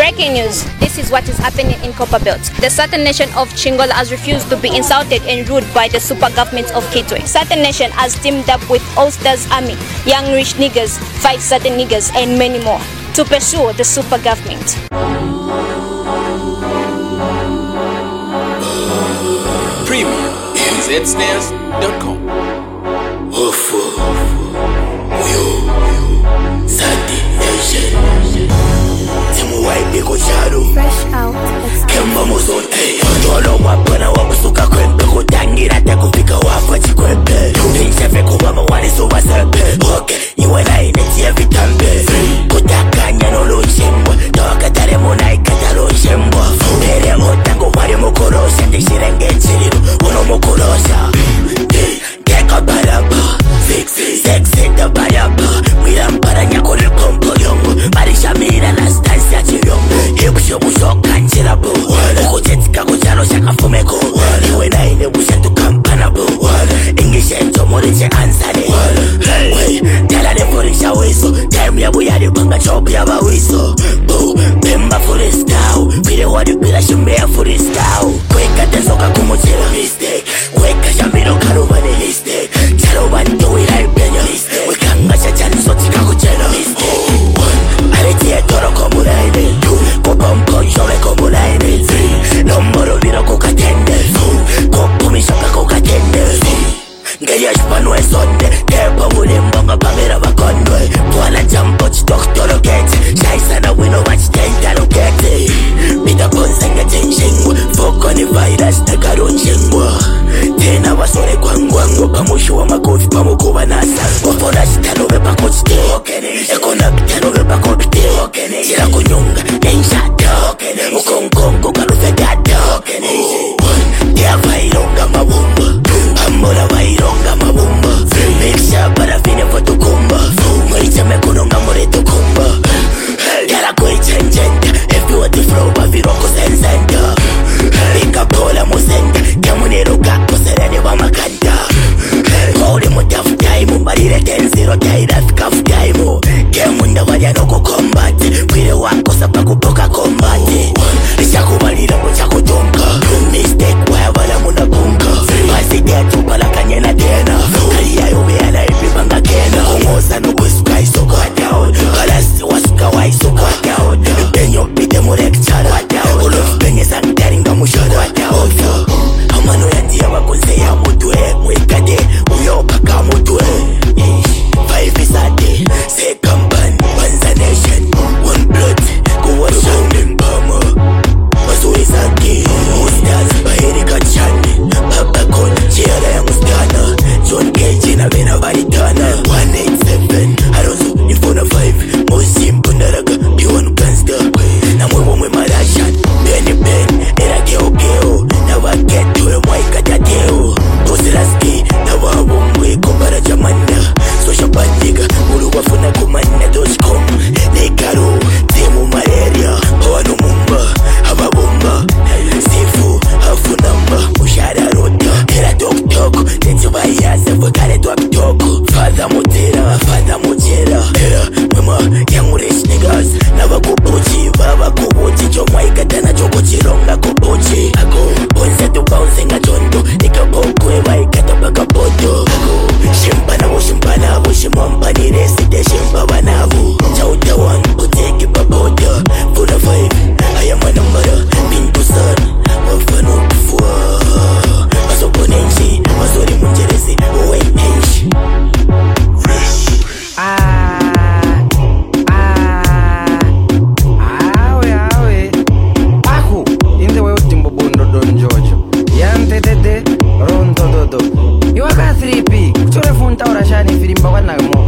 Breaking news. This is what is happening in Copperbelt. The Southern Nation of Chingola has refused to be insulted and ruled by the super government of Kitwe. Southern Nation has teamed up with All Stars Army, Young Rich Niggas, Fight Southern Niggas, and many more to pursue the super government. Premium NZStairs.com. Fresh out. Kemba muzon, Tolo wapana wabusuka kwembe kutangira tekufika wafa chikwembe Ninchefe kubaba waliso wasepe Oke, iwe na ineti ya vitambe Kutakanya nolo shembwa Toka tare muna ikatalo shembwa Nere otango wari mukurosha Ndishirenge chiriru, uno mukurosha Keka baraba Sexy da baraba Mwirampara nyakore pompo yongo Marisha mira na stansi ya chirongo Hebusho bushoka nchirabu Ukutetika kuchalo shaka fumeko Iwe na ine bushetu kampanabo English ento moriche ansane Tela de forisha wiso Time ya buyari banga chobu ya bawiso Bemba forestao Vile wadi bila shumea forestao Kweka tesoka kumuchira mistake Weka shamiro karubane mistake Chalo bantu ila ipenya mistake Wekanga chachani sotika kuchena mistake Aretie toro komuraine Kopomko shole komuraine Nomboro viro kukatende Kopumishoka kukatende Ngeyesh panwe sonde Tepa ulimbonga pamira bakondwe Tuala jambo chitoktoro kete Shaisa na wino wachitenda rokete Mida ponsenga tenshingwa Foko ni virus takarunshingwa Tena wasore kwa ngwango Pamushu wa makofi pamukuwa nasa Wafona shitano wepa kochite Ekona bitano wepa kopite Chira kunyunga Nenshata Ukongongo karufe gata Tea vaironga mabumba Amora vaironga mabumba Mixia parafine fotukumba Mwicha mekunonga moreto kumba Yara kwe chenjenta If you want to flow baviroko sensenta Pika pola musenda Kamunero kako serene wa makanda Kore mutafu taimu Barire 10-0 taira fikafu taimu Kemunda wajano kukombate Kwire wako sapa kupoka kombate Ishakubalira mchakutunga Mistake wala muna kunga Pasigetu pala kanyena tena Kaliya yubeana ipipanga kena Kungosa nukusuka isuka down Kalasi wasuka wa isuka down Benyo pite murekchara Ulofu benye sanitaringa mushara Amano yandia wakunze ya mutwe Mwikade uyoka ka mutwe 5 isade Second band, Banza Nation One blood, kuwa shani mbama Mazoezake, Ustaz, Bahiri Kachani Papa Kon, Chiara ya Mustana John Keji na Vena Baritana 187, Harozu, Nifona 5 Mosi Mpundaraga, P1 Gangster Na mwewe mwe Marashan Benny Ben, Era Geo Geo Na waketwe mwaika tateo Bosiraski, na wawumwe Kumbara Jamanda Social Bandiga, Ulu wafuna kumanda.com Nekaro, Temu Malaria Pawano Mumba, Hababumba Sifu, Hafu Namba Ushara Rota, Kera Tok Tok Tensuba Yasa, Vakare Dwap Tok Father Mojera Era, Mama, Young Rich Niggas Nava Kubuchi, Baba Kubuchi Jomwaika Tana Joko Chironga Kubuchi Ako, Bonza to Bouncing a Jondo Nika Pokwe, Waikata Baka Bodo Ako, Shimpana Wushimpana Wushimamba Ni Reside Shimba Wanavu Chauta One, Uteki Baboda Puna 5, Ayama Nambara Bintu San, Wafano Kufua Masopo Nenshi, Masori Munjeresi Uwe Nenshi Awe Aku, inde we utimbo bundo don Jojo Yante tete, ronto dodo Iwaka 3P, kuchore funta orashani filimba wana mo